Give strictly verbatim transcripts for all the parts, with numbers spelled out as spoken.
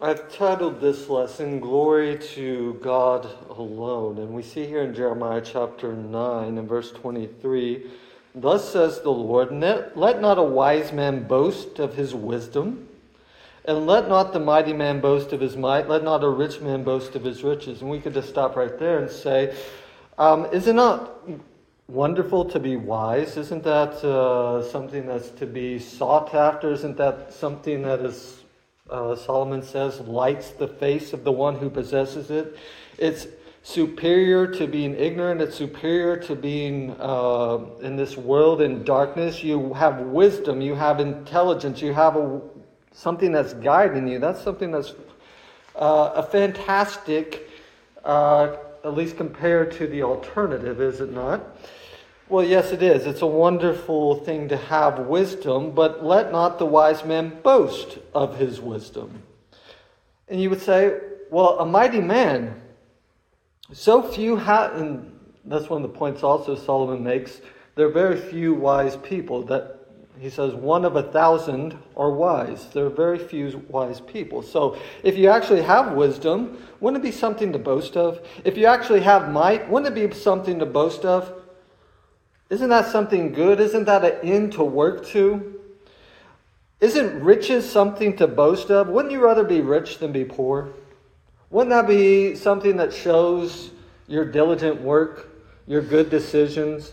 I've titled this lesson, Glory to God Alone. And we see here in Jeremiah chapter nine and verse twenty-three, Thus says the Lord, Let not a wise man boast of his wisdom, and let not the mighty man boast of his might, let not a rich man boast of his riches. And we could just stop right there and say, um, is it not wonderful to be wise? Isn't that uh, something that's to be sought after? Isn't that something that is Uh, Solomon says, lights the face of the one who possesses it? It's superior to being ignorant. It's superior to being uh, in this world in darkness. You have wisdom. You have intelligence. You have a, something that's guiding you. That's something that's uh, a fantastic, uh, at least compared to the alternative, is it not? Well, yes, it is. It's a wonderful thing to have wisdom, but let not the wise man boast of his wisdom. And you would say, well, a mighty man, so few have, and that's one of the points also Solomon makes, there are very few wise people. That he says one of a thousand are wise. There are very few wise people. So if you actually have wisdom, wouldn't it be something to boast of? If you actually have might, wouldn't it be something to boast of? Isn't that something good? Isn't that an end to work to? Isn't riches something to boast of? Wouldn't you rather be rich than be poor? Wouldn't that be something that shows your diligent work, your good decisions,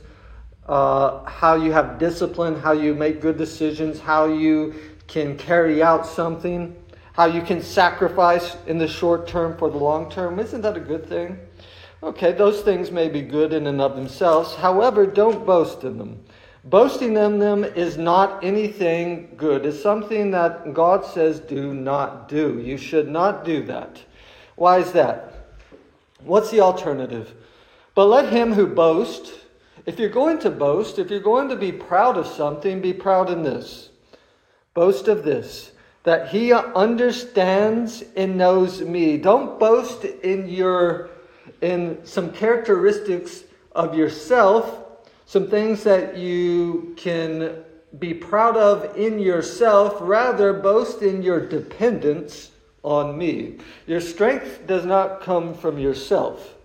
uh, how you have discipline, how you make good decisions, how you can carry out something, how you can sacrifice in the short term for the long term? Isn't that a good thing? Okay, those things may be good in and of themselves. However, don't boast in them. Boasting in them is not anything good. It's something that God says do not do. You should not do that. Why is that? What's the alternative? But let him who boasts, if you're going to boast, if you're going to be proud of something, be proud in this. Boast of this, that he understands and knows me. Don't boast in your in some characteristics of yourself, some things that you can be proud of in yourself. Rather, boast in your dependence on me. Your strength does not come from yourself.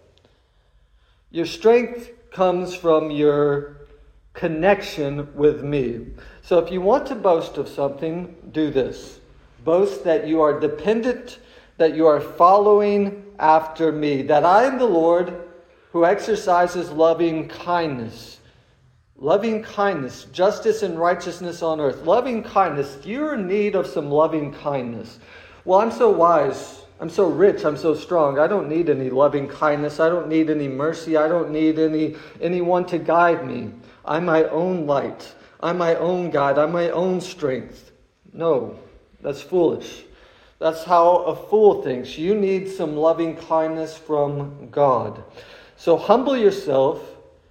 Your strength comes from your connection with me. So if you want to boast of something, do this. Boast that you are dependent, that you are following after me, that I am the Lord who exercises loving kindness. Loving kindness, justice and righteousness on earth. Loving kindness. You're in need of some loving kindness. Well, I'm so wise. I'm so rich. I'm so strong. I don't need any loving kindness. I don't need any mercy. I don't need any anyone to guide me. I'm my own light. I'm my own guide. I'm my own strength. No, that's foolish. That's how a fool thinks. You need some loving kindness from God. So humble yourself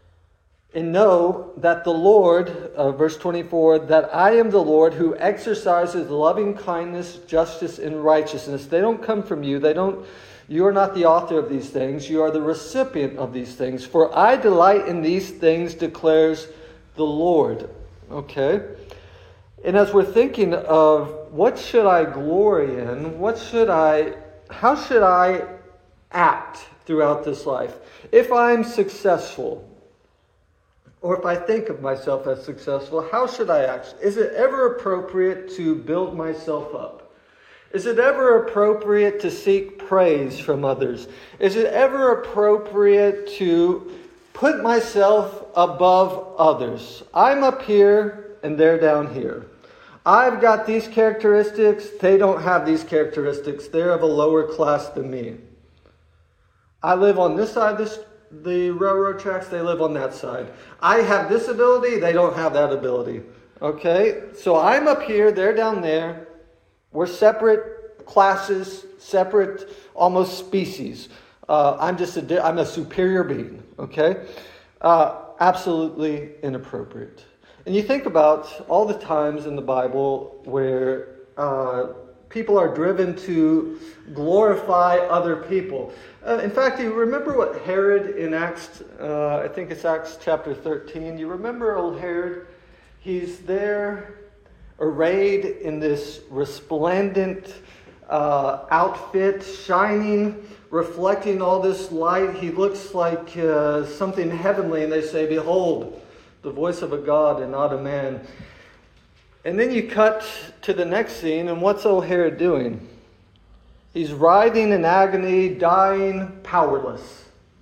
and know that the Lord, uh, verse twenty-four, that I am the Lord who exercises loving kindness, justice, and righteousness. They don't come from you. They don't. You are not the author of these things. You are the recipient of these things. For I delight in these things, declares the Lord. Okay? And as we're thinking of what should I glory in, what should I, how should I act throughout this life? If I'm successful, or if I think of myself as successful, how should I act? Is it ever appropriate to build myself up? Is it ever appropriate to seek praise from others? Is it ever appropriate to put myself above others? I'm up here and they're down here. I've got these characteristics. They don't have these characteristics. They're of a lower class than me. I live on this side of this, the railroad tracks. They live on that side. I have this ability. They don't have that ability. Okay? So I'm up here. They're down there. We're separate classes, separate almost species. Uh, I'm just a, I'm a superior being. Okay? Uh, absolutely inappropriate. And you think about all the times in the Bible where uh, people are driven to glorify other people. Uh, in fact, you remember what Herod in Acts, uh, I think it's Acts chapter thirteen. You remember old Herod? He's there arrayed in this resplendent uh, outfit, shining, reflecting all this light. He looks like uh, something heavenly, and they say, "Behold, the voice of a God and not a man." And then you cut to the next scene, and what's old Herod doing? He's writhing in agony, dying, powerless.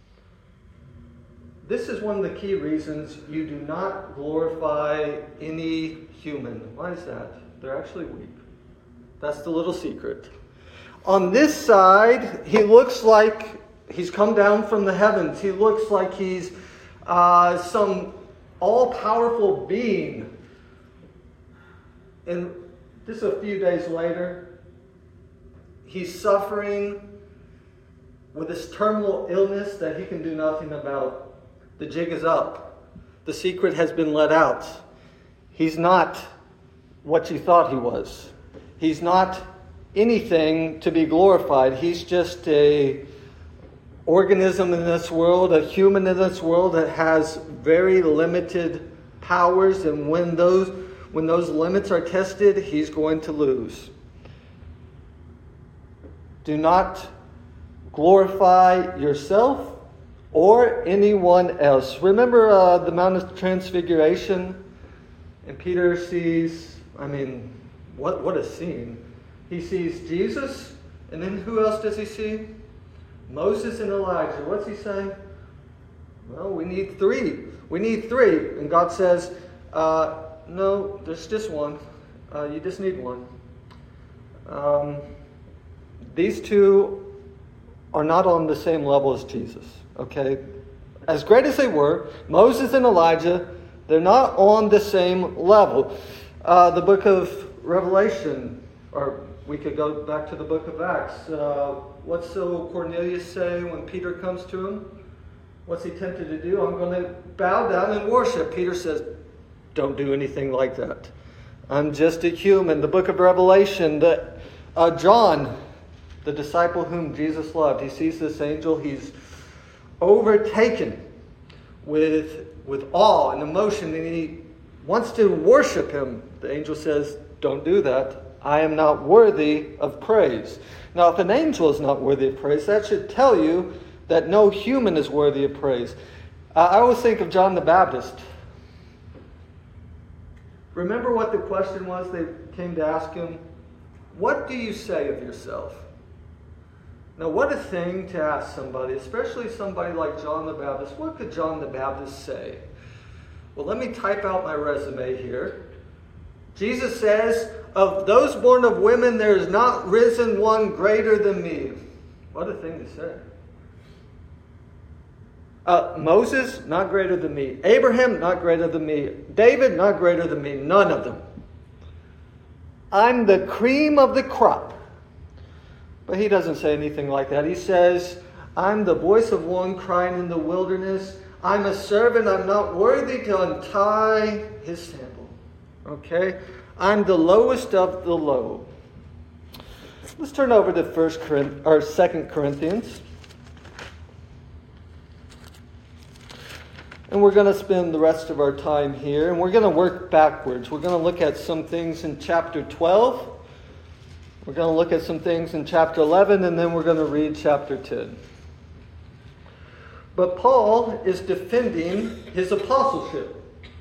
This is one of the key reasons you do not glorify any human. Why is that? They're actually weak. That's the little secret. On this side, he looks like he's come down from the heavens. He looks like he's uh, some all-powerful being. And just a few days later, he's suffering with this terminal illness that he can do nothing about. The jig is up. The secret has been let out. He's not what you thought he was. He's not anything to be glorified. He's just a organism in this world, a human in this world that has very limited powers, and when those when those limits are tested, he's going to lose. Do not glorify yourself or anyone else. Remember uh, the Mount of Transfiguration? And Peter sees, I mean, what, what a scene. He sees Jesus, and then who else does he see? Moses and Elijah. What's he say? Well, we need three. We need three. And God says, uh, no, there's just one. Uh, you just need one. Um, these two are not on the same level as Jesus. Okay, as great as they were, Moses and Elijah, they're not on the same level. Uh, the book of Revelation, or we could go back to the book of Acts. Uh, what's so Cornelius say when Peter comes to him? What's he tempted to do? I'm going to bow down and worship. Peter says, don't do anything like that. I'm just a human. The book of Revelation, the, uh, John, the disciple whom Jesus loved, he sees this angel. He's overtaken with, with awe and emotion, and he wants to worship him. The angel says, don't do that. I am not worthy of praise. Now, if an angel is not worthy of praise, that should tell you that no human is worthy of praise. Uh, I always think of John the Baptist. Remember what the question was they came to ask him? What do you say of yourself? Now, what a thing to ask somebody, especially somebody like John the Baptist. What could John the Baptist say? Well, let me type out my resume here. Jesus says, of those born of women, there is not risen one greater than me. What a thing to say. Uh, Moses, not greater than me. Abraham, not greater than me. David, not greater than me. None of them. I'm the cream of the crop. But he doesn't say anything like that. He says, I'm the voice of one crying in the wilderness. I'm a servant. I'm not worthy to untie his sandal. Okay? I'm the lowest of the low. Let's turn over to First Corinthians, or Second Corinthians. And we're going to spend the rest of our time here. And we're going to work backwards. We're going to look at some things in chapter twelve. We're going to look at some things in chapter eleven, and then we're going to read chapter ten. But Paul is defending his apostleship.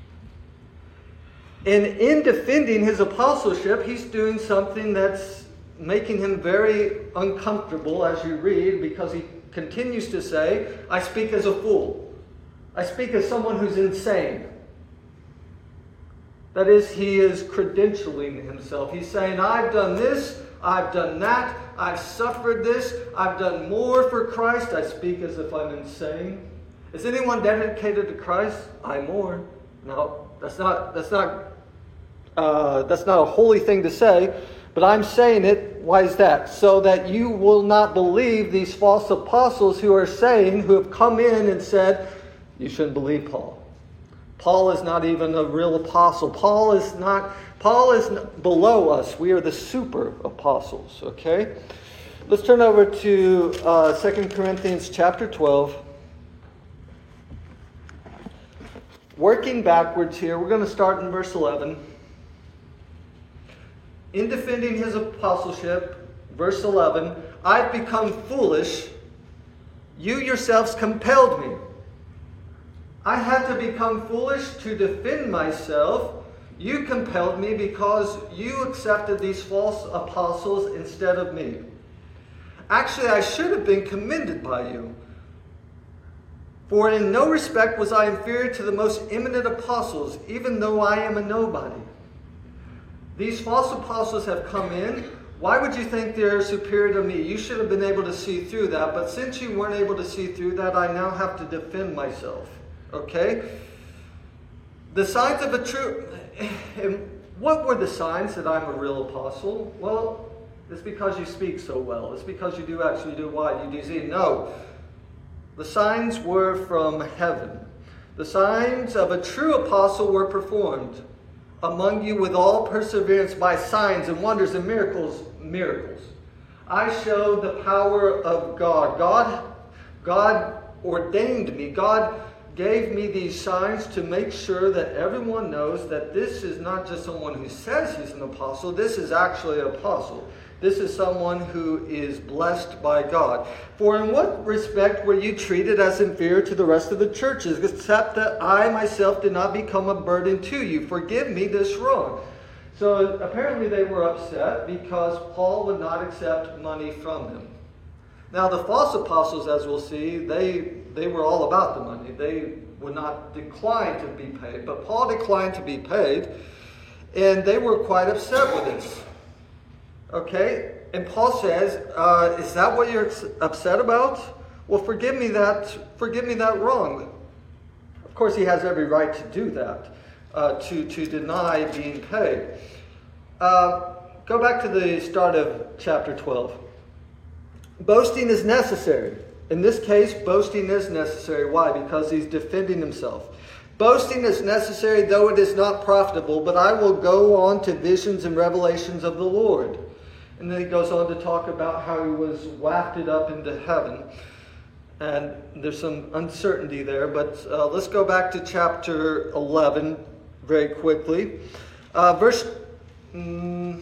And in defending his apostleship, he's doing something that's making him very uncomfortable as you read, because he continues to say, I speak as a fool. I speak as someone who's insane. That is, he is credentialing himself. He's saying, I've done this, I've done that, I've suffered this, I've done more for Christ. I speak as if I'm insane. Is anyone dedicated to Christ? I more. No, that's not that's not uh, that's not a holy thing to say, but I'm saying it. Why is that? So that you will not believe these false apostles who are saying, who have come in and said, you shouldn't believe Paul. Paul is not even a real apostle. Paul is not, Paul is below us. We are the super apostles, okay? Let's turn over to uh, Second Corinthians chapter twelve. Working backwards here, we're going to start in verse eleven. In defending his apostleship, Verse eleven, I've become foolish. You yourselves compelled me. I had to become foolish to defend myself. You compelled me because you accepted these false apostles instead of me. Actually, I should have been commended by you. For in no respect was I inferior to the most eminent apostles, even though I am a nobody. These false apostles have come in. Why would you think they're superior to me? You should have been able to see through that. But since you weren't able to see through that, I now have to defend myself. Okay? The signs of a true... What were the signs that I'm a real apostle? Well, it's because you speak so well. It's because you do actually do what you do see. No. The signs were from heaven. The signs of a true apostle were performed among you with all perseverance by signs and wonders and miracles. Miracles. I showed the power of God. God, God ordained me. God gave me these signs to make sure that everyone knows that this is not just someone who says he's an apostle. This is actually an apostle. This is someone who is blessed by God. For in what respect were you treated as inferior to the rest of the churches, except that I myself did not become a burden to you? Forgive me this wrong. So apparently they were upset because Paul would not accept money from them. Now the false apostles, as we'll see, they, they were all about the money. They would not decline to be paid. But Paul declined to be paid, and they were quite upset with this. Okay, and Paul says, uh, is that what you're upset about? Well, forgive me that, forgive me that wrong. Of course, he has every right to do that, uh, to, to deny being paid. Uh, go back to the start of chapter twelve. Boasting is necessary. In this case, boasting is necessary. Why? Because he's defending himself. Boasting is necessary, though it is not profitable, but I will go on to visions and revelations of the Lord. And then he goes on to talk about how he was wafted up into heaven. And there's some uncertainty there, but uh, let's go back to chapter eleven very quickly. Uh, verse, mm,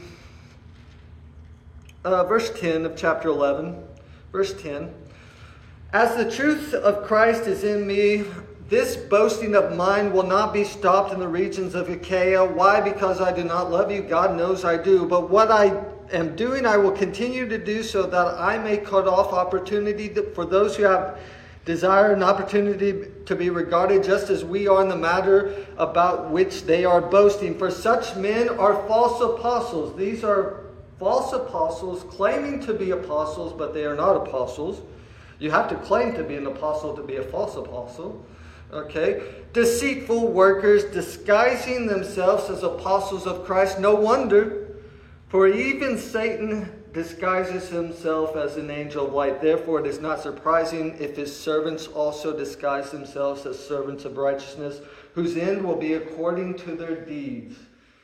uh, verse ten of chapter eleven. Verse ten. As the truth of Christ is in me, this boasting of mine will not be stopped in the regions of Achaia. Why? Because I do not love you. God knows I do. But what I am doing, I will continue to do so that I may cut off opportunity for those who have desire and opportunity to be regarded just as we are in the matter about which they are boasting. For such men are false apostles. These are false apostles claiming to be apostles, but they are not apostles. You have to claim to be an apostle to be a false apostle. Okay? Deceitful workers, disguising themselves as apostles of Christ. No wonder, for even Satan disguises himself as an angel of light. Therefore, it is not surprising if his servants also disguise themselves as servants of righteousness, whose end will be according to their deeds.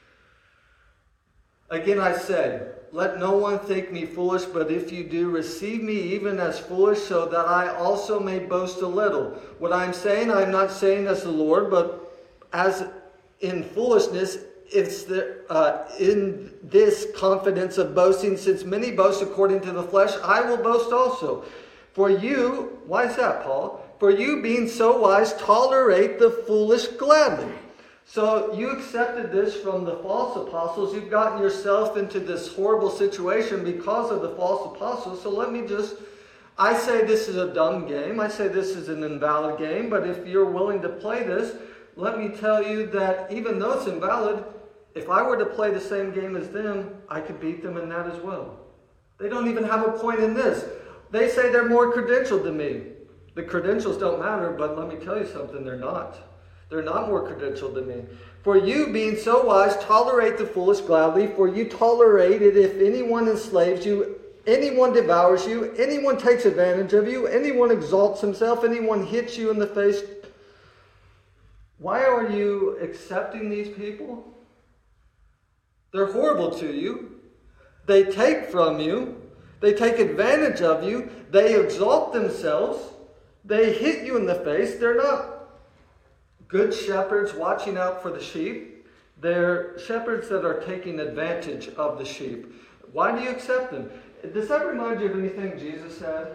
Again, I say, let no one think me foolish, but if you do, receive me even as foolish, so that I also may boast a little. What I am saying, I am not saying as the Lord, but as in foolishness, it's the, uh, in this confidence of boasting, since many boast according to the flesh, I will boast also. For you, why is that, Paul? For you, being so wise, tolerate the foolish gladly. So you accepted this from the false apostles. You've gotten yourself into this horrible situation because of the false apostles. So let me just, I say this is a dumb game. I say this is an invalid game. But if you're willing to play this, let me tell you that even though it's invalid, if I were to play the same game as them, I could beat them in that as well. They don't even have a point in this. They say they're more credentialed than me. The credentials don't matter, but let me tell you something, they're not. They're not more credentialed than me. For you, being so wise, tolerate the foolish gladly, for you tolerate it if anyone enslaves you, anyone devours you, anyone takes advantage of you, anyone exalts himself, anyone hits you in the face. Why are you accepting these people? They're horrible to you. They take from you. They take advantage of you. They exalt themselves. They hit you in the face. They're not good shepherds watching out for the sheep. They're shepherds that are taking advantage of the sheep. Why do you accept them? Does that remind you of anything Jesus said?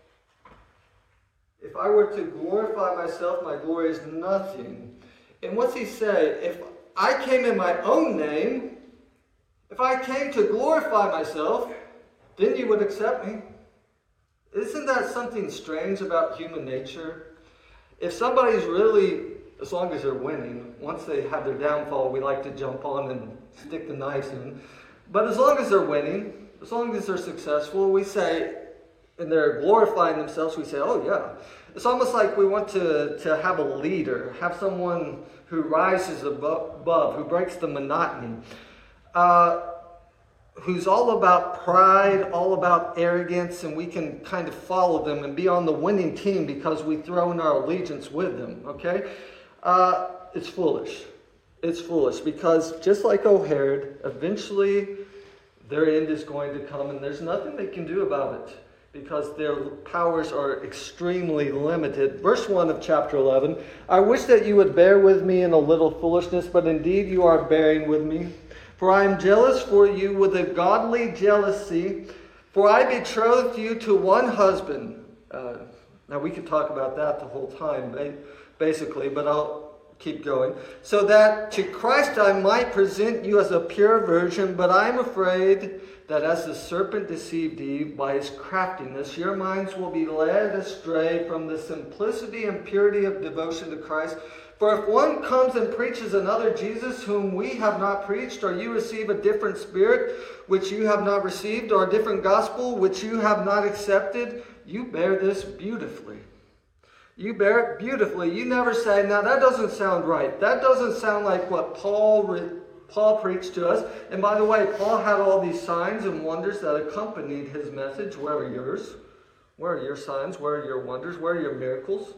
If I were to glorify myself, my glory is nothing. And what's he say? If I came in my own name, if I came to glorify myself, then you would accept me. Isn't that something strange about human nature? If somebody's really, as long as they're winning, once they have their downfall, we like to jump on and stick the knives in. But as long as they're winning, as long as they're successful, we say, and they're glorifying themselves, we say, oh yeah. It's almost like we want to, to have a leader, have someone who rises above, above who breaks the monotony, uh, who's all about pride, all about arrogance, and we can kind of follow them and be on the winning team because we throw in our allegiance with them, okay? Uh, it's foolish. It's foolish because just like O-Herod, eventually their end is going to come and there's nothing they can do about it because their powers are extremely limited. Verse one of chapter eleven, I wish that you would bear with me in a little foolishness, but indeed you are bearing with me. For I am jealous for you with a godly jealousy, for I betrothed you to one husband. Uh, now we could talk about that the whole time, basically, but I'll keep going. So that to Christ I might present you as a pure virgin, but I am afraid that as the serpent deceived Eve by his craftiness, your minds will be led astray from the simplicity and purity of devotion to Christ. For if one comes and preaches another Jesus whom we have not preached, or you receive a different spirit which you have not received, or a different gospel which you have not accepted, you bear this beautifully. You bear it beautifully. You never say, now that doesn't sound right. That doesn't sound like what Paul re- Paul preached to us. And by the way, Paul had all these signs and wonders that accompanied his message. Where are yours? Where are your signs? Where are your wonders? Where are your miracles?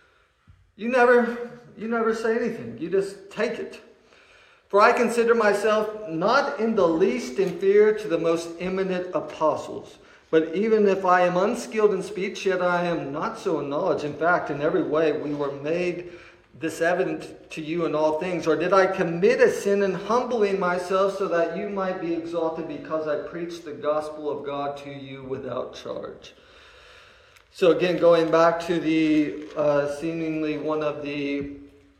You never, you never say anything. You just take it. For I consider myself not in the least inferior to the most eminent apostles. But even if I am unskilled in speech, yet I am not so in knowledge. In fact, in every way we were made this evident to you in all things. Or did I commit a sin in humbling myself so that you might be exalted because I preached the gospel of God to you without charge? So again, going back to the uh, seemingly one of the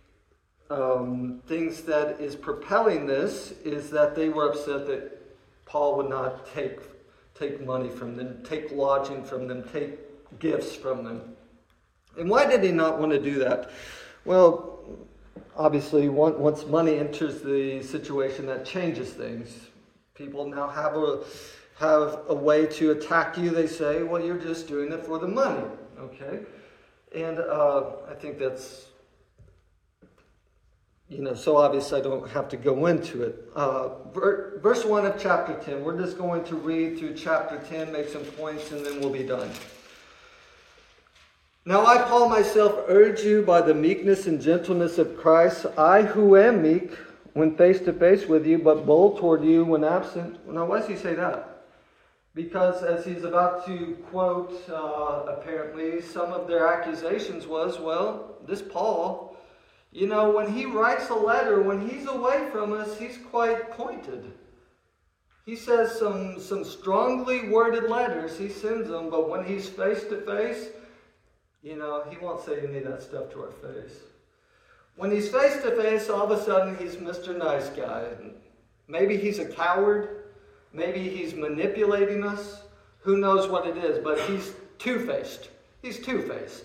um, things that is propelling this is that they were upset that Paul would not take take money from them, take lodging from them, take gifts from them. And why did he not want to do that? Well, obviously, once money enters the situation, that changes things. People now have a have a way to attack you. They say, well, you're just doing it for the money, okay? And uh, I think that's, you know, so obvious I don't have to go into it. Uh, verse one of chapter ten. We're just going to read through chapter ten, make some points, and then we'll be done. Now I, Paul, myself urge you by the meekness and gentleness of Christ, I who am meek when face to face with you, but bold toward you when absent. Now why does he say that? Because as he's about to quote, uh, apparently, some of their accusations was, well, this Paul, you know, when he writes a letter, when he's away from us, he's quite pointed. He says some, some strongly worded letters, he sends them, but when he's face to face, you know, he won't say any of that stuff to our face. When he's face to face, all of a sudden he's Mister Nice Guy. Maybe he's a coward. Maybe he's manipulating us. Who knows what it is, but he's two-faced. He's two-faced.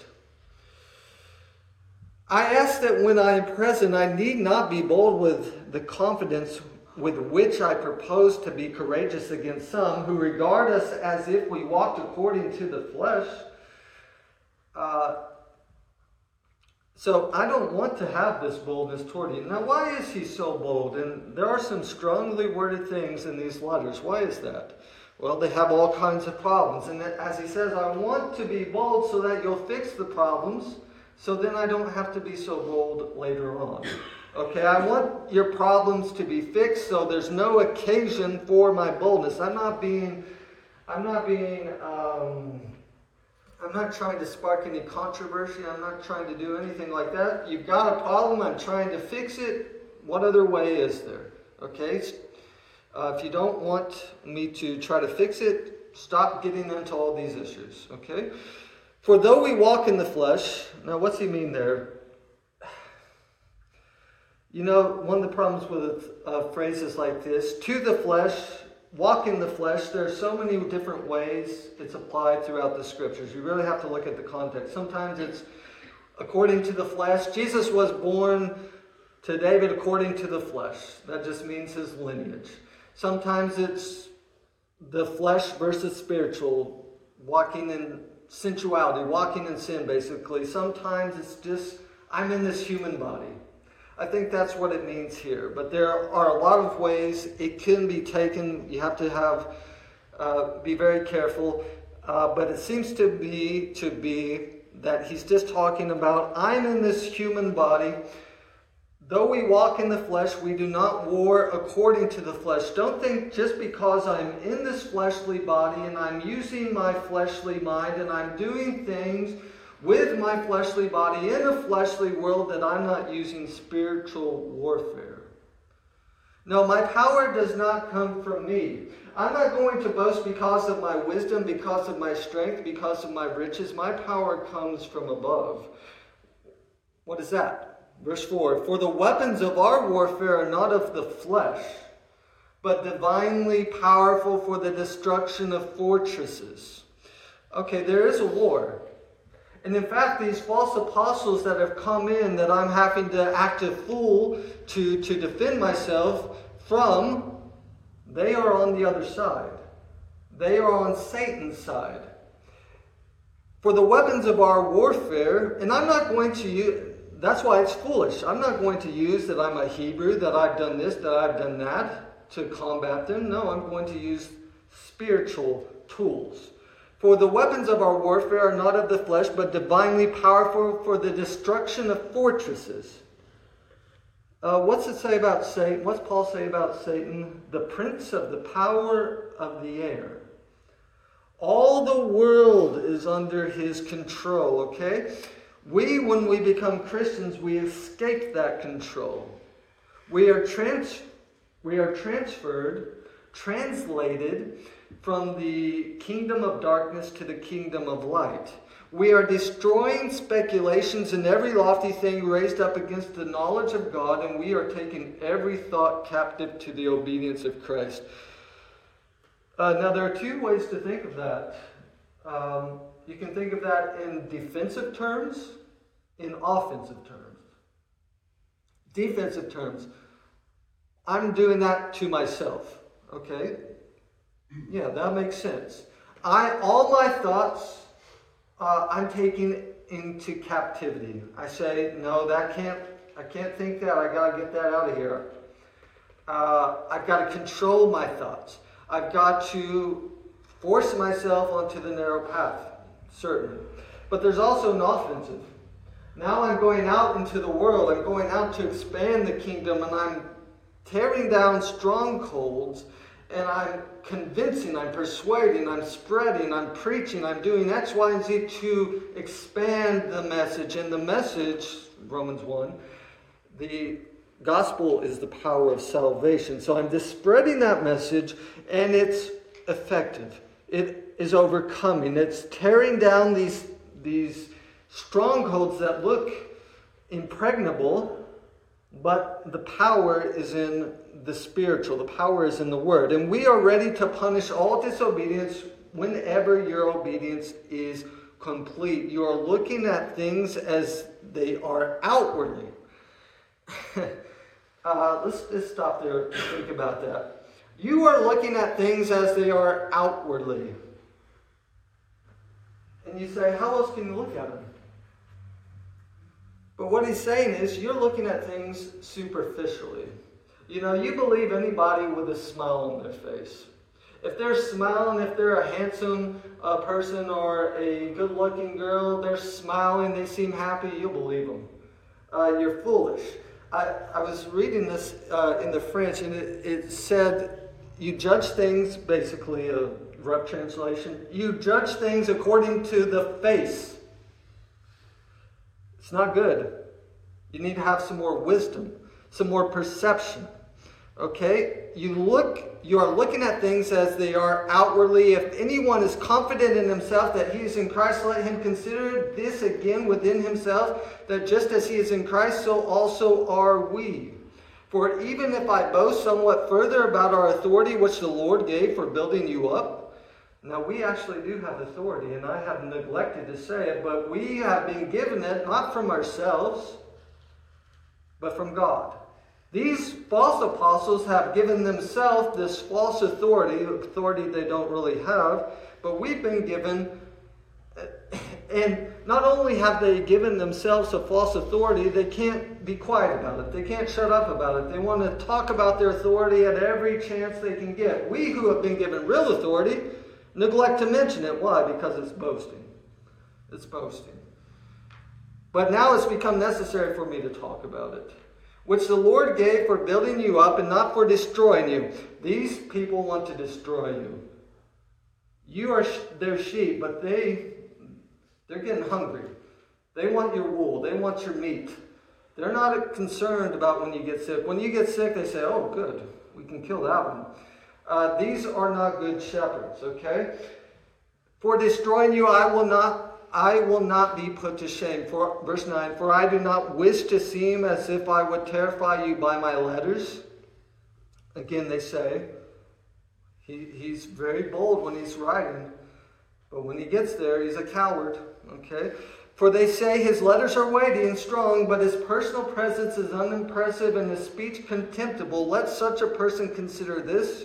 I ask that when I am present, I need not be bold with the confidence with which I propose to be courageous against some who regard us as if we walked according to the flesh. Uh, so I don't want to have this boldness toward you. Now, why is he so bold? And there are some strongly worded things in these letters. Why is that? Well, they have all kinds of problems. And as he says, I want to be bold so that you'll fix the problems, so then I don't have to be so bold later on. Okay, I want your problems to be fixed, so there's no occasion for my boldness. I'm not being, I'm not being, um, I'm not trying to spark any controversy. I'm not trying to do anything like that. You've got a problem. I'm trying to fix it. What other way is there? Okay. Uh, if you don't want me to try to fix it, stop getting into all these issues, okay? For though we walk in the flesh, now what's he mean there? You know, one of the problems with uh, phrases like this, to the flesh, walk in the flesh, there are so many different ways it's applied throughout the scriptures. You really have to look at the context. Sometimes it's according to the flesh. Jesus was born to David according to the flesh. That just means his lineage. Sometimes it's the flesh versus spiritual, walking in sensuality, walking in sin, basically. Sometimes it's just, I'm in this human body. I think that's what it means here. But there are a lot of ways it can be taken. You have to have uh, be very careful. Uh, but it seems to be to be that he's just talking about, I'm in this human body. Though we walk in the flesh, we do not war according to the flesh. Don't think just because I'm in this fleshly body and I'm using my fleshly mind and I'm doing things with my fleshly body in a fleshly world that I'm not using spiritual warfare. No, my power does not come from me. I'm not going to boast because of my wisdom, because of my strength, because of my riches. My power comes from above. What is that? Verse four, for the weapons of our warfare are not of the flesh, but divinely powerful for the destruction of fortresses. Okay, there is a war. And in fact, these false apostles that have come in that I'm having to act a fool to, to defend myself from, they are on the other side. They are on Satan's side. For the weapons of our warfare, and I'm not going to use, that's why it's foolish. I'm not going to use that I'm a Hebrew, that I've done this, that I've done that to combat them. No, I'm going to use spiritual tools. For the weapons of our warfare are not of the flesh, but divinely powerful for the destruction of fortresses. Uh, what's it say about Satan? What's Paul say about Satan? The prince of the power of the air. All the world is under his control, okay? We, when we become Christians, we escape that control. We are trans, we are transferred, translated from the kingdom of darkness to the kingdom of light. We are destroying speculations and every lofty thing raised up against the knowledge of God, and we are taking every thought captive to the obedience of Christ. Uh, now, there are two ways to think of that. Um, you can think of that in defensive terms, in offensive terms. Defensive terms. I'm doing that to myself, okay? Yeah, that makes sense. I all my thoughts uh, I'm taking into captivity. I say, no, that can't. I can't think that. I got to get that out of here. Uh, I've got to control my thoughts. I've got to force myself onto the narrow path, certainly. But there's also an offensive. Now I'm going out into the world. I'm going out to expand the kingdom, and I'm tearing down strongholds. And I'm convincing, I'm persuading, I'm spreading, I'm preaching, I'm doing X, Y, and Z to expand the message. And the message, Romans one, the gospel is the power of salvation. So I'm just spreading that message, and it's effective. It is overcoming. It's tearing down these, these strongholds that look impregnable, but the power is in the spiritual. The power is in the word. And we are ready to punish all disobedience whenever your obedience is complete. You are looking at things as they are outwardly. uh, let's just stop there and think about that. You are looking at things as they are outwardly. And you say, how else can you look at them? But what he's saying is, you're looking at things superficially. You know, you believe anybody with a smile on their face. If they're smiling, if they're a handsome uh, person or a good-looking girl, they're smiling, they seem happy, you'll believe them. Uh, you're foolish. I, I was reading this uh, in the French, and it, it said, you judge things, basically a rough translation, you judge things according to the face. It's not good. You need to have some more wisdom, some more perception. Okay? You look, you are looking at things as they are outwardly. If anyone is confident in himself that he is in Christ, let him consider this again within himself, that just as he is in Christ, so also are we. For even if I boast somewhat further about our authority, which the Lord gave for building you up, now we actually do have authority, and I have neglected to say it, but we have been given it not from ourselves, but from God. These false apostles have given themselves this false authority, authority they don't really have, but we've been given, and not only have they given themselves a false authority, they can't be quiet about it. They can't shut up about it. They want to talk about their authority at every chance they can get. We who have been given real authority neglect to mention it. Why? Because it's boasting. It's boasting. But now it's become necessary for me to talk about it, which the Lord gave for building you up and not for destroying you. These people want to destroy you. You are their sheep, but they, they're getting hungry. They want your wool. They want your meat. They're not concerned about when you get sick. When you get sick, they say, oh, good, we can kill that one. Uh, these are not good shepherds, okay? For destroying you, I will not I will not be put to shame. For verse nine, for I do not wish to seem as if I would terrify you by my letters. Again, they say, he, he's very bold when he's writing, but when he gets there, he's a coward. Okay? For they say his letters are weighty and strong, but his personal presence is unimpressive and his speech contemptible. Let such a person consider this,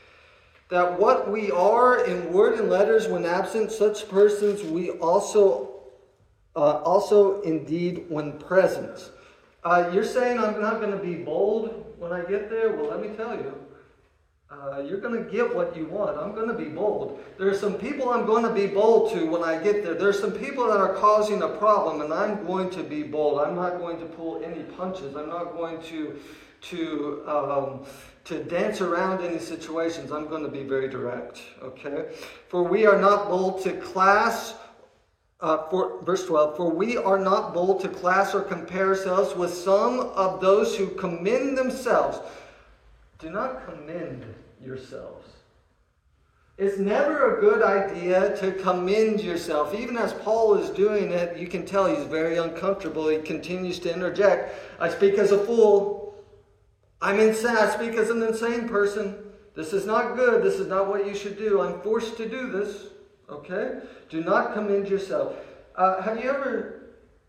that what we are in word and letters when absent, such persons we also, uh, also indeed when present. Uh, you're saying I'm not going to be bold when I get there? Well, let me tell you. Uh, you're going to get what you want. I'm going to be bold. There are some people I'm going to be bold to when I get there. There are some people that are causing a problem, and I'm going to be bold. I'm not going to pull any punches. I'm not going to to um, to dance around any situations. I'm going to be very direct. Okay? For we are not bold to class. Uh, for verse twelve. For we are not bold to class or compare ourselves with some of those who commend themselves. Do not commend yourselves. It's never a good idea to commend yourself. Even as Paul is doing it, you can tell he's very uncomfortable. He continues to interject. I speak as a fool. I'm insane. I speak as an insane person. This is not good. This is not what you should do. I'm forced to do this. Okay? Do not commend yourself. Uh, have you ever,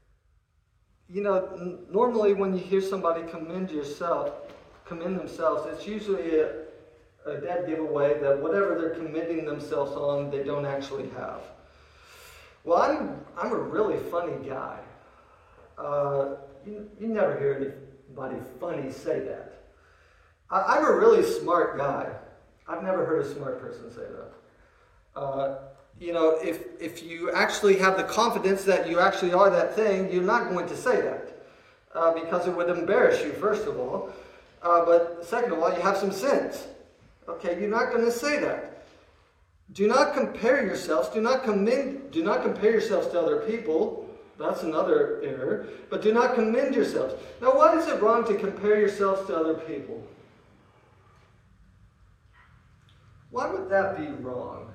you know, n- normally when you hear somebody commend yourself, commend themselves, it's usually a, a dead giveaway that whatever they're commending themselves on, they don't actually have. Well, I'm I'm a really funny guy. Uh, you, you never hear anybody funny say that. I, I'm a really smart guy. I've never heard a smart person say that. Uh, you know, if if you actually have the confidence that you actually are that thing, you're not going to say that uh, because it would embarrass you, first of all. Uh, but second of all, you have some sense. Okay, you're not going to say that. Do not compare yourselves. Do not commend. Do not compare yourselves to other people. That's another error. But do not commend yourselves. Now, why is it wrong to compare yourselves to other people? Why would that be wrong?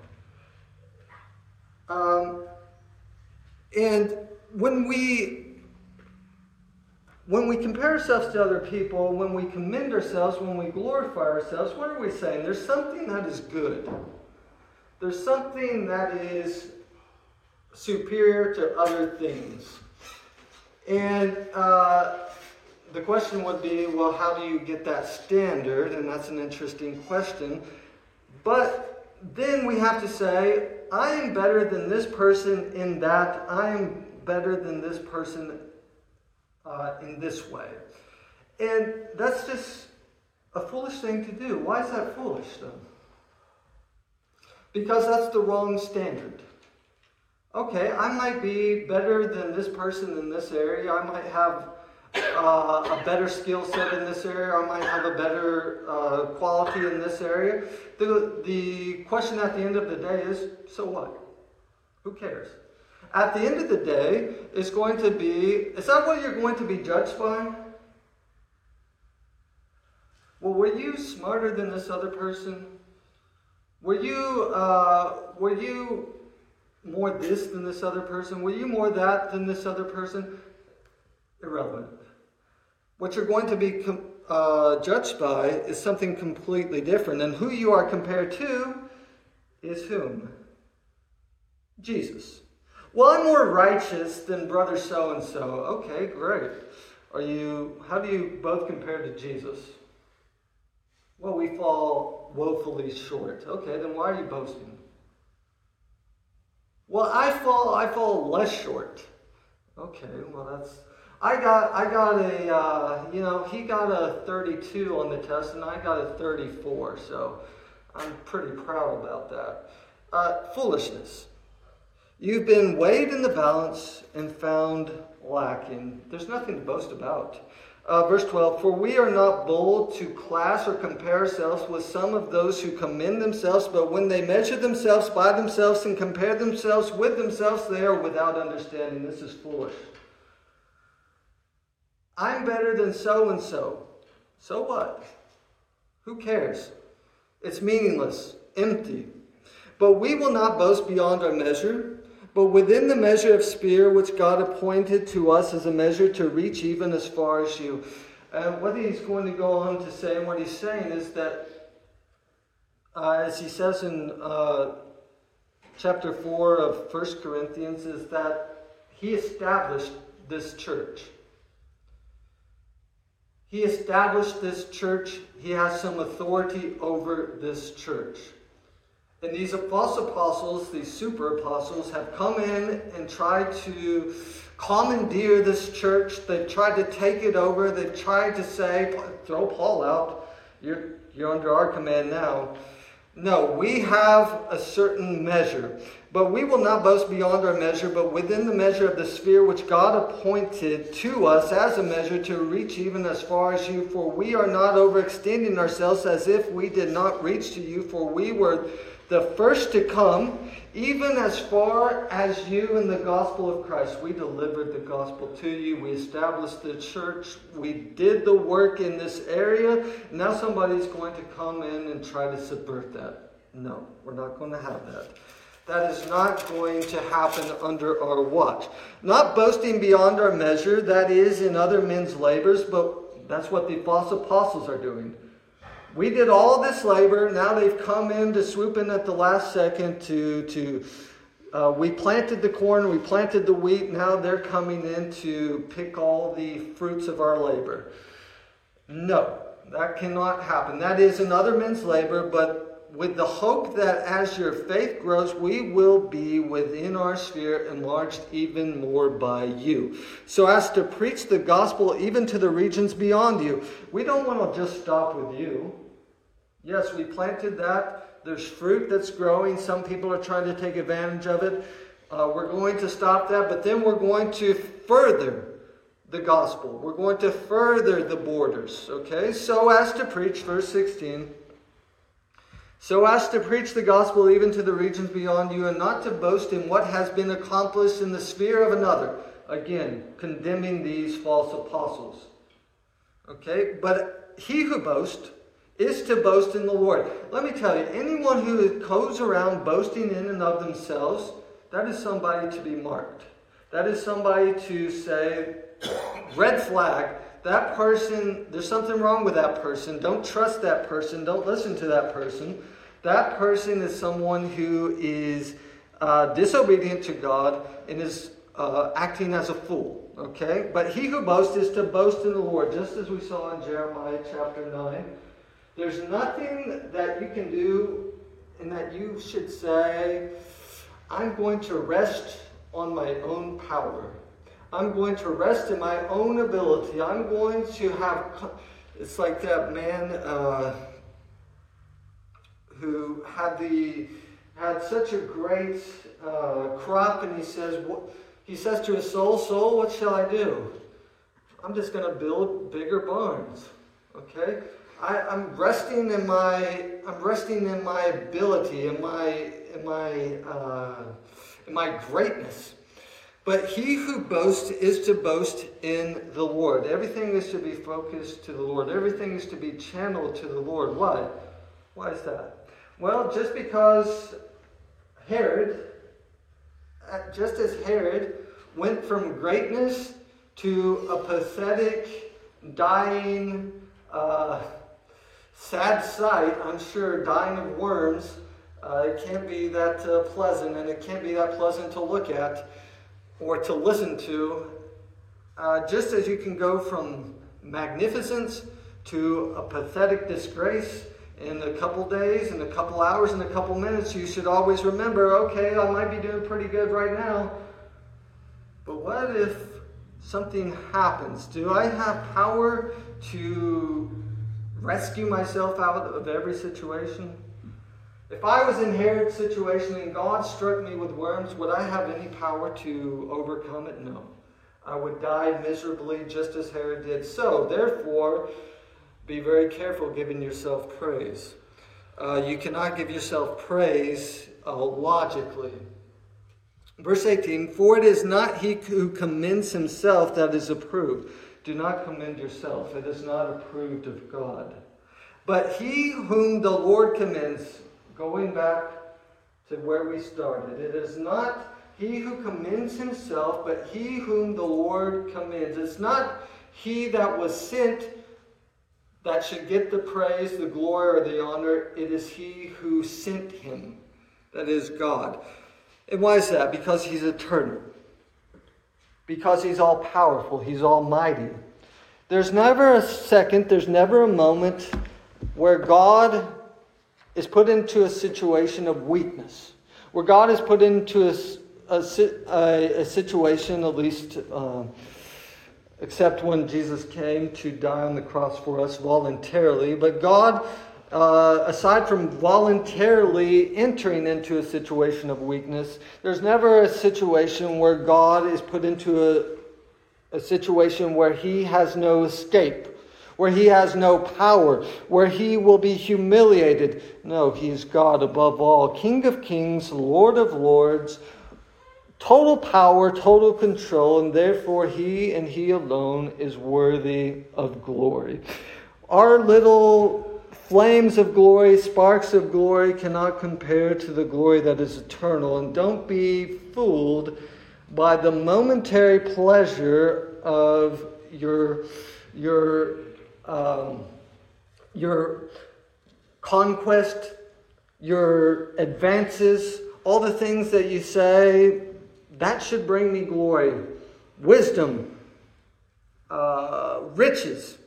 Um, and when we When we compare ourselves to other people, when we commend ourselves, when we glorify ourselves, what are we saying? There's something that is good. There's something that is superior to other things. And uh, the question would be, well, how do you get that standard? And that's an interesting question. But then we have to say, I am better than this person in that. I am better than this person Uh, in this way. And that's just a foolish thing to do. Why is that foolish, though? Because that's the wrong standard. Okay, I might be better than this person in this area. I might have uh, a better skill set in this area. I might have a better uh, quality in this area. The, the question at the end of the day is, so what? Who cares? At the end of the day, it's going to be, is that what you're going to be judged by? Well, were you smarter than this other person? Were you, uh, were you more this than this other person? Were you more that than this other person? Irrelevant. What you're going to be uh, judged by is something completely different. And who you are compared to is whom? Jesus. Well, I'm more righteous than brother so-and-so. Okay, great. Are you, how do you both compare to Jesus? Well, we fall woefully short. Okay, then why are you boasting? Well, I fall, I fall less short. Okay, well that's, I got, I got a, uh, you know, he got a thirty-two on the test and I got a thirty-four, so I'm pretty proud about that. Uh, foolishness. You've been weighed in the balance and found lacking. There's nothing to boast about. Uh, verse twelve, for we are not bold to class or compare ourselves with some of those who commend themselves, but when they measure themselves by themselves and compare themselves with themselves, they are without understanding. This is foolish. I'm better than so-and-so. So what? Who cares? It's meaningless, empty. But we will not boast beyond our measure, but within the measure of sphere which God appointed to us as a measure to reach even as far as you. And what he's going to go on to say, and what he's saying is that, uh, as he says in uh, chapter four of First Corinthians, is that he established this church. He established this church. He has some authority over this church. And these false apostles, these super apostles, have come in and tried to commandeer this church. They've tried to take it over. They've tried to say, throw Paul out. You're, you're under our command now. No, we have a certain measure. But we will not boast beyond our measure, but within the measure of the sphere which God appointed to us as a measure to reach even as far as you. For we are not overextending ourselves as if we did not reach to you, for we were the first to come, even as far as you in the gospel of Christ. We delivered the gospel to you. We established the church. We did the work in this area. Now somebody's going to come in and try to subvert that. No, we're not going to have that. That is not going to happen under our watch. Not boasting beyond our measure, that is in other men's labors, but that's what the false apostles are doing. We did all this labor. Now they've come in to swoop in at the last second to, to uh, we planted the corn, we planted the wheat. Now they're coming in to pick all the fruits of our labor. No, that cannot happen. That is in other men's labor, but with the hope that as your faith grows, we will be within our sphere enlarged even more by you. So as to preach the gospel even to the regions beyond you. We don't want to just stop with you. Yes, we planted that. There's fruit that's growing. Some people are trying to take advantage of it. Uh, we're going to stop that, but then we're going to further the gospel. We're going to further the borders. Okay, so as to preach, verse sixteen. So as to preach the gospel even to the regions beyond you, and not to boast in what has been accomplished in the sphere of another. Again, condemning these false apostles. Okay, but he who boasts is to boast in the Lord. Let me tell you, anyone who goes around boasting in and of themselves, that is somebody to be marked. That is somebody to say, red flag. That person, there's something wrong with that person. Don't trust that person. Don't listen to that person. That person is someone who is uh, disobedient to God and is uh, acting as a fool. Okay? But he who boasts is to boast in the Lord. Just as we saw in Jeremiah chapter nine. There's nothing that you can do and that you should say, I'm going to rest on my own power. I'm going to rest in my own ability. I'm going to have... It's like that man uh, who had the had such a great uh, crop, and he says, he says to his soul, soul, what shall I do? I'm just going to build bigger barns. Okay, I, I'm resting in my I'm resting in my ability, in my in my uh, in my greatness. But he who boasts is to boast in the Lord. Everything is to be focused to the Lord. Everything is to be channeled to the Lord. Why? Why is that? Well, just because Herod, just as Herod went from greatness to a pathetic, dying, uh, sad sight, I'm sure, dying of worms, uh, it can't be that uh, pleasant, and it can't be that pleasant to look at or to listen to. Uh, just as you can go from magnificence to a pathetic disgrace in a couple days, in a couple hours, in a couple minutes, you should always remember, okay, I might be doing pretty good right now, but what if something happens? Do I have power to rescue myself out of every situation? If I was in Herod's situation and God struck me with worms, would I have any power to overcome it? No. I would die miserably just as Herod did. So, therefore, be very careful giving yourself praise. Uh, you cannot give yourself praise uh, logically. Verse eighteen, for it is not he who commends himself that is approved. Do not commend yourself. It is not approved of God. But he whom the Lord commends, going back to where we started, it is not he who commends himself, but he whom the Lord commends. It's not he that was sent that should get the praise, the glory, or the honor. It is he who sent him, that is God. And why is that? Because he's eternal. Because he's all powerful. He's almighty. There's never a second, there's never a moment where God is put into a situation of weakness. Where God is put into a, a, a, a situation, at least, uh, except when Jesus came to die on the cross for us voluntarily. But God, uh, aside from voluntarily entering into a situation of weakness, there's never a situation where God is put into a, a situation where he has no escape, where he has no power, where he will be humiliated. No, he is God above all, King of kings, Lord of lords, total power, total control, and therefore he and he alone is worthy of glory. Our little flames of glory, sparks of glory cannot compare to the glory that is eternal. And don't be fooled by the momentary pleasure of your, your, um, your conquest, your advances, all the things that you say, that should bring me glory, wisdom, uh, riches.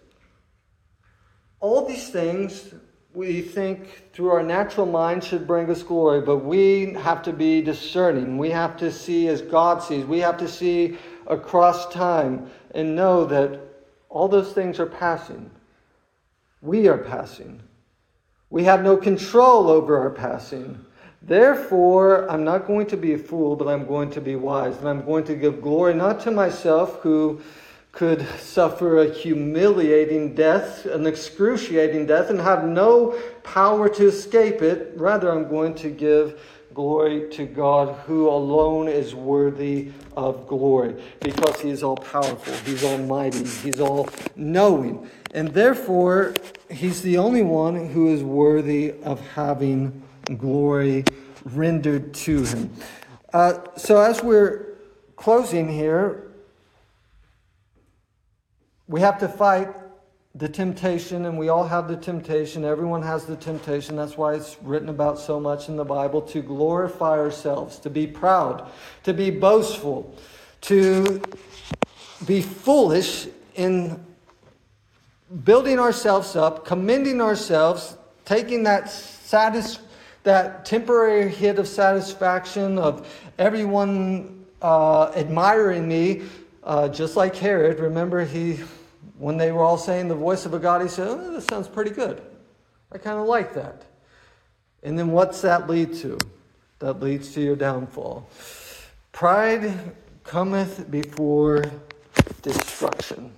All these things we think through our natural mind should bring us glory, but we have to be discerning. We have to see as God sees. We have to see across time and know that all those things are passing. We are passing. We have no control over our passing. Therefore, I'm not going to be a fool, but I'm going to be wise. And I'm going to give glory not to myself, who could suffer a humiliating death, an excruciating death, and have no power to escape it. Rather, I'm going to give glory to God, who alone is worthy of glory, because he is all powerful, he's almighty, he's all knowing. And therefore, he's the only one who is worthy of having glory rendered to him. Uh, so as we're closing here, we have to fight the temptation, and we all have the temptation. Everyone has the temptation. That's why it's written about so much in the Bible, to glorify ourselves, to be proud, to be boastful, to be foolish in building ourselves up, commending ourselves, taking that satis- that temporary hit of satisfaction of everyone uh, admiring me, uh, just like Herod. Remember, he, when they were all saying the voice of a God, he said, oh, that sounds pretty good. I kind of like that. And then what's that lead to? That leads to your downfall. Pride cometh before destruction.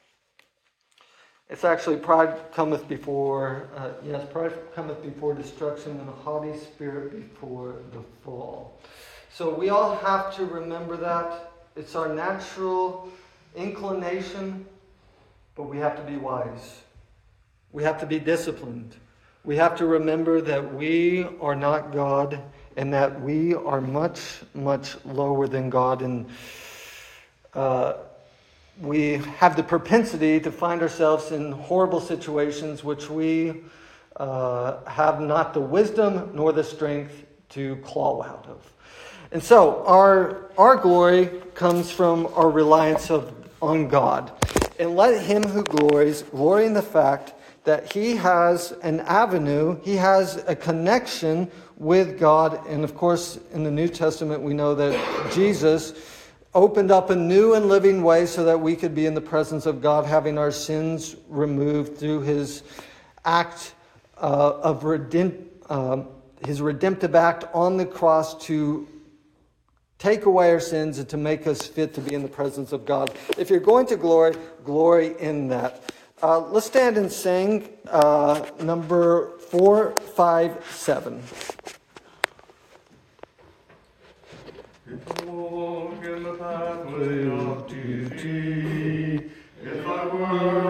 It's actually pride cometh before, uh, yes, pride cometh before destruction, and a haughty spirit before the fall. So we all have to remember that. It's our natural inclination, but we have to be wise. We have to be disciplined. We have to remember that we are not God and that we are much, much lower than God. And uh, we have the propensity to find ourselves in horrible situations which we uh, have not the wisdom nor the strength to claw out of. And so our, our glory comes from our reliance of, on God. And let him who glories glory in the fact that he has an avenue, he has a connection with God. And of course, in the New Testament, we know that Jesus opened up a new and living way so that we could be in the presence of God, having our sins removed through his act uh, of redemp- uh, his redemptive act on the cross to take away our sins and to make us fit to be in the presence of God. If you're going to glory, glory in that. Uh, let's stand and sing uh, number four, five, seven. If I walk in the pathway of duty, if I work